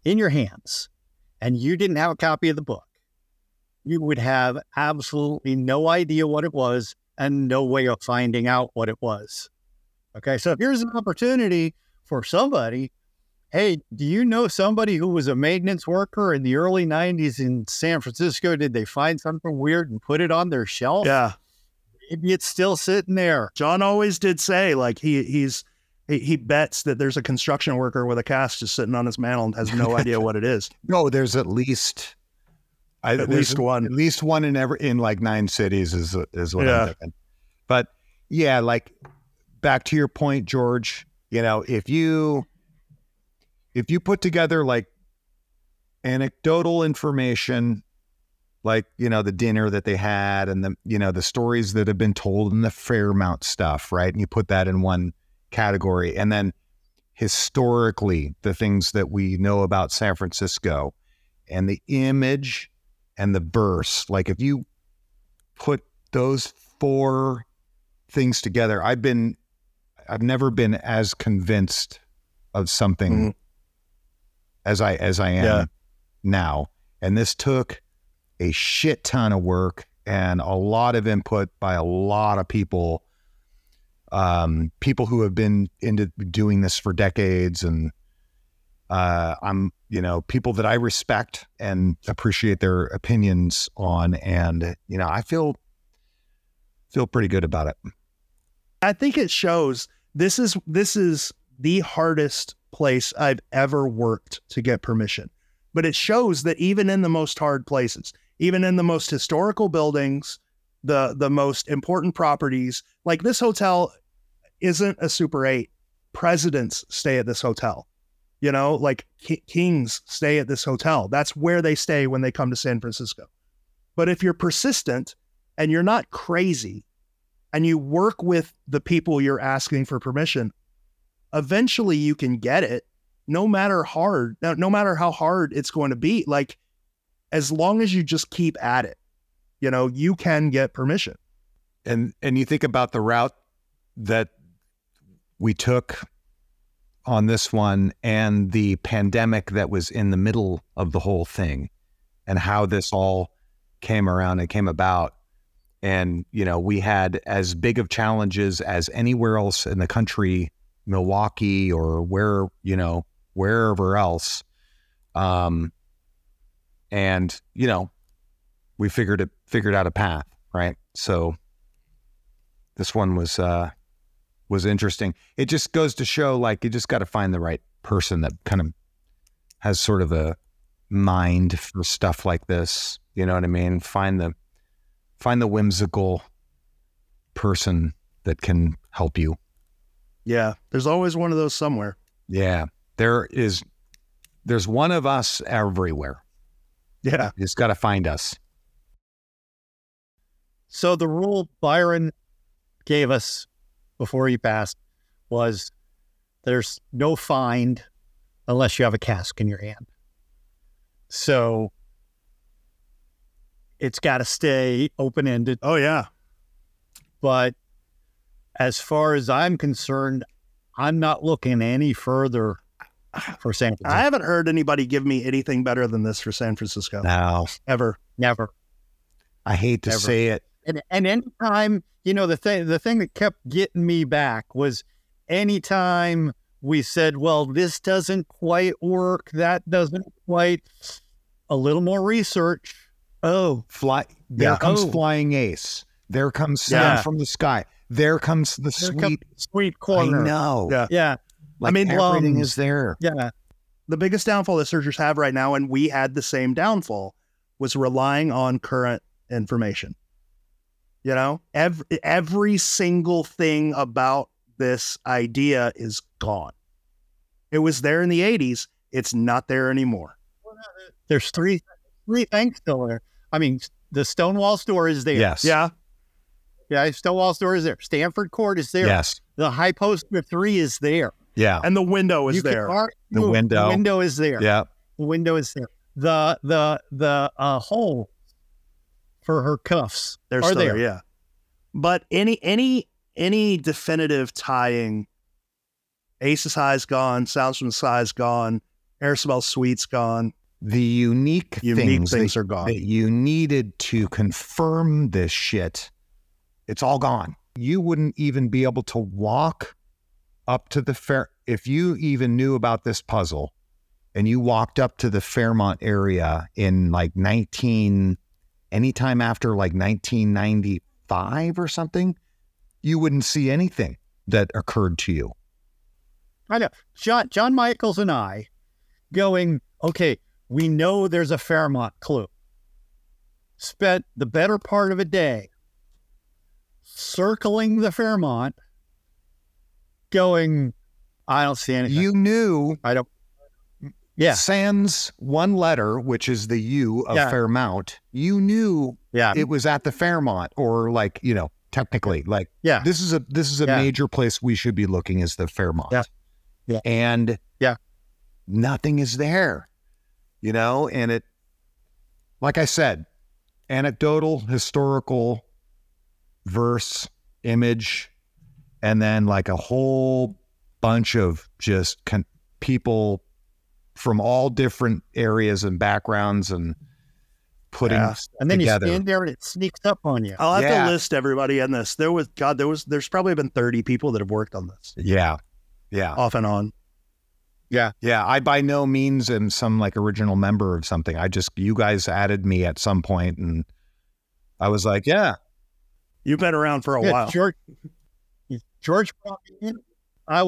in your hands and you didn't have a copy of the book, you would have absolutely no idea what it was and no way of finding out what it was. Okay, so here's an opportunity for somebody. Hey, do you know somebody who was a maintenance worker in the early 90s in San Francisco? Did they find something weird and put it on their shelf? Yeah. Maybe it's still sitting there. John always did say, like, he bets that there's a construction worker with a cast just sitting on his mantle and has no idea what it is. No, there's at least one. At least one in like 9 cities is what I'm thinking. But yeah, like back to your point, George, if you put together like anecdotal information, like, the dinner that they had and the stories that have been told and the Fairmount stuff, right? And you put that in one category, and then historically the things that we know about San Francisco and the image and the burst, like if you put those 4 things together, I've never been as convinced of something as I am now. And this took a shit ton of work and a lot of input by a lot of people who have been into doing this for decades. And I'm, people that I respect and appreciate their opinions on. And, I feel pretty good about it. I think it shows this is the hardest place I've ever worked to get permission. But it shows that even in the most hard places, even in the most historical buildings, the most important properties, like this hotel isn't a Super 8. Presidents stay at this hotel. Like kings stay at this hotel. That's where they stay when they come to San Francisco. But if you're persistent and you're not crazy and you work with the people you're asking for permission, eventually you can get it, no matter how hard it's going to be. Like, as long as you just keep at it, you can get permission. And you think about the route that we took on this one and the pandemic that was in the middle of the whole thing and how this all came around and came about. And, we had as big of challenges as anywhere else in the country, Milwaukee or wherever else. And, we figured out a path, right? So this one was interesting. It just goes to show, like, you just got to find the right person that kind of has sort of a mind for stuff like this. You know what I mean? Find the whimsical person that can help you. Yeah. There's always one of those somewhere. Yeah. There's one of us everywhere. Yeah. You just got to find us. So the rule Byron gave us before he passed was there's no find unless you have a cask in your hand. So it's got to stay open-ended. Oh, yeah. But as far as I'm concerned, I'm not looking any further for San Francisco. I haven't heard anybody give me anything better than this for San Francisco. No. Ever. Never. I hate to say it. And anytime, the thing that kept getting me back was anytime we said, well, this doesn't quite work, that doesn't quite, a little more research. Oh, there comes Flying Ace. There comes Sound from the Sky. There comes the sweet corner. I know. Yeah. Like, everything is there. Yeah. The biggest downfall that searchers have right now, and we had the same downfall, was relying on current information. Every single thing about this idea is gone. It was there in the 80s. It's not there anymore. There's three things still there. I mean, the Stonewall store is there. Yes. Yeah. Yeah, Stonewall store is there. Stanford Court is there. Yes. The High Post 3 is there. Yeah. And the window is there. The window is there. Yeah. The window is there. The hole for her cuffs are still there. Yeah. But any definitive tying, Ace's High is gone, Sounds from the Sky is gone, Air smells sweet's gone. The unique things are gone. that you needed to confirm this shit, it's all gone. You wouldn't even be able to walk up to the fair. If you even knew about this puzzle and you walked up to the Fairmont area in like anytime after like 1995 or something, you wouldn't see anything that occurred to you. I know. John Michaels and I going, okay, we know there's a Fairmont clue. Spent the better part of a day circling the Fairmont, going, I don't see anything. You knew. I don't. Yeah. Sans one letter, which is the U of Fairmount, you knew it was at the Fairmont, or like, you know, technically, like, this is a major place we should be looking, is the Fairmont. Yeah. And nothing is there, you know, and it, like I said, anecdotal, historical, verse, image, and then like a whole bunch of just people from all different areas and backgrounds and putting and then together. You stand there and it sneaks up on you. I'll have to list everybody in this. There's probably been 30 people that have worked on this. Yeah. Off and on. Yeah. I by no means am some like original member of something. You guys added me at some point and I was like, You've been around for a while. George brought me in. I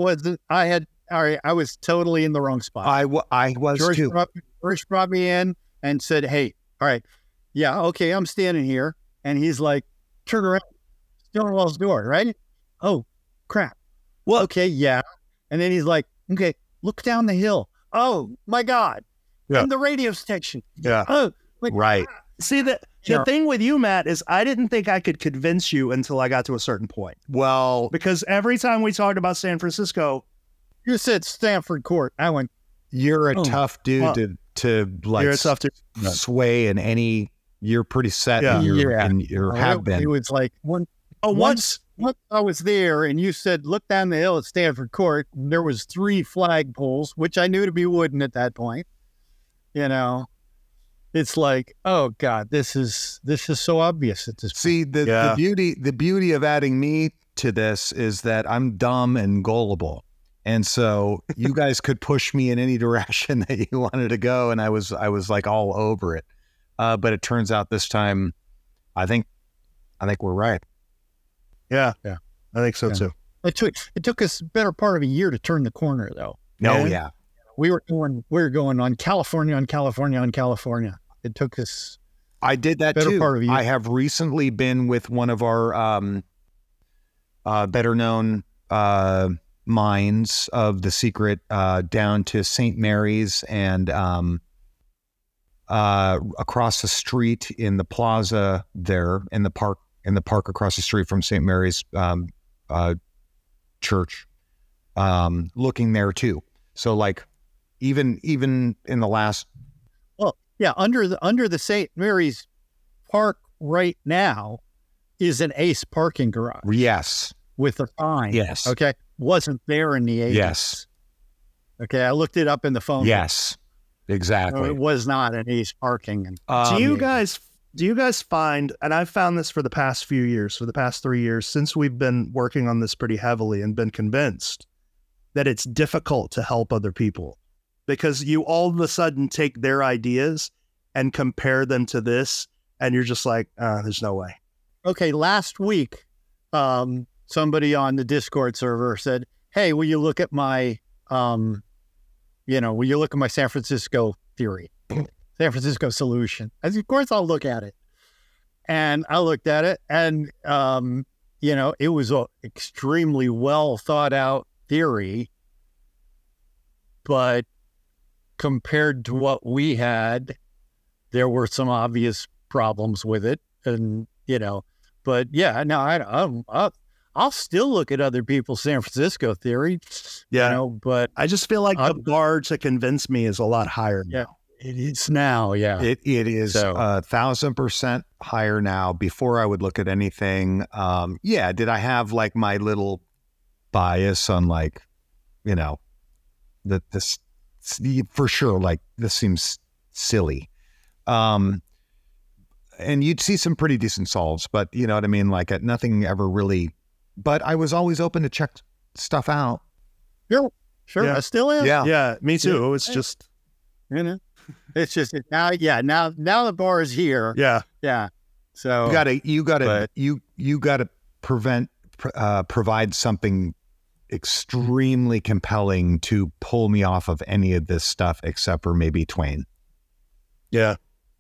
was totally in the wrong spot. I was George too. George brought me in and said, hey, all right, yeah, okay, I'm standing here. And he's like, turn around, Stonewall's door, right? Oh, crap. Well, okay, yeah. And then he's like, okay, look down the hill. Oh, my God. Yeah. And the radio station. Yeah. Oh, right. See, the thing with you, Matt, is I didn't think I could convince you until I got to a certain point. Well, because every time we talked about San Francisco, you said Stanford Court. I went, you're a tough dude to like you're a tough dude. Sway in any, you're pretty set in your have been. It was like once I was there and you said, look down the hill at Stanford Court, there was 3 flagpoles, which I knew to be wooden at that point. You know, it's like, oh God, this is so obvious at this point. See, the beauty of adding me to this is that I'm dumb and gullible. And so you guys could push me in any direction that you wanted to go. And I was like all over it. But it turns out this time, I think we're right. Yeah. I think so too. It took us a better part of a year to turn the corner though. No, yeah. We were going on California. It took us. I did that better too. Part of a year. I have recently been with one of our better known minds of the secret down to St. Mary's and across the street in the plaza there in the park across the street from St. Mary's church, looking there too. So like even in the last. Well, yeah, under the St. Mary's Park right now is an Ace parking garage. Yes. With a sign. Yes. Okay. Wasn't there in the 80s. Yes. Okay. I looked it up in the phone. Yes. Exactly. No, it was not an Ace parking. Do you guys find, and I've found this for the past 3 years, since we've been working on this pretty heavily and been convinced that it's difficult to help other people because you all of a sudden take their ideas and compare them to this. And you're just like, there's no way. Okay. Last week, somebody on the Discord server said, hey, will you look at my, San Francisco theory, San Francisco solution? I said, of course I'll look at it. And I looked at it and, it was an extremely well thought out theory, but compared to what we had, there were some obvious problems with it. And, but yeah, no, I'll still look at other people's San Francisco theory. Yeah. But I just feel like the bar to convince me is a lot higher now. It is now. Yeah. It is 1,000% higher now. Before I would look at anything. Did I have like my little bias on like, the for sure, like this seems silly. And you'd see some pretty decent solves, but you know what I mean? Like nothing ever really, but I was always open to check stuff out. Sure. Yeah. I still am. Yeah, me too. It's just, you know, it's just now the bar is here. Yeah. So you gotta provide something extremely compelling to pull me off of any of this stuff, except for maybe Twain. Yeah.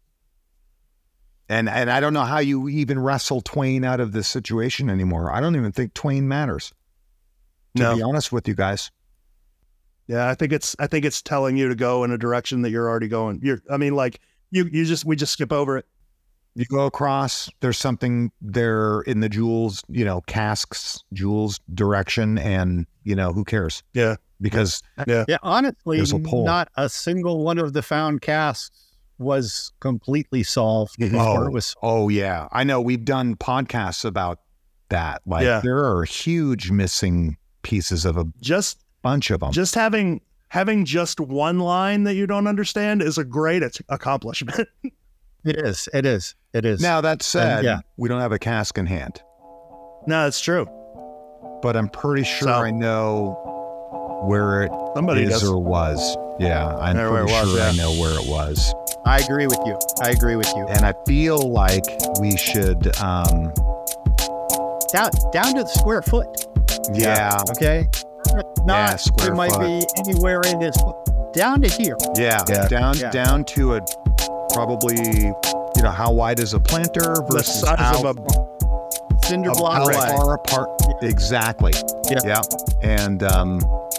And I don't know how you even wrestle Twain out of this situation anymore. I don't even think Twain matters, to be honest with you guys. Yeah, I think it's telling you to go in a direction that you're already going. We just skip over it. You go across, there's something there in the Jules, casks, Jules direction, and who cares? Yeah. Because honestly, not a single one of the found casks was completely solved. Oh yeah. I know we've done podcasts about that. Like there are huge missing pieces of bunch of them. Just having just one line that you don't understand is a great accomplishment. It is. Now that said, we don't have a cask in hand. No, it's true. But I'm pretty sure I know where it is or was. Yeah, I'm pretty sure I know where it was. I agree with you. And I feel like we should down to the square foot. Yeah. Okay. It might be anywhere in this down to here. Down to a probably how wide is a planter versus the size of a cinder block. How far apart? Exactly. Yeah. And all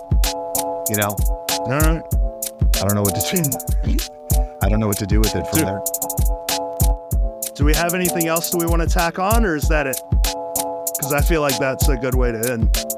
right. I don't know what to do. I don't know what to do with it from there. Do we have anything else that we want to tack on, or is that it? Because I feel like that's a good way to end.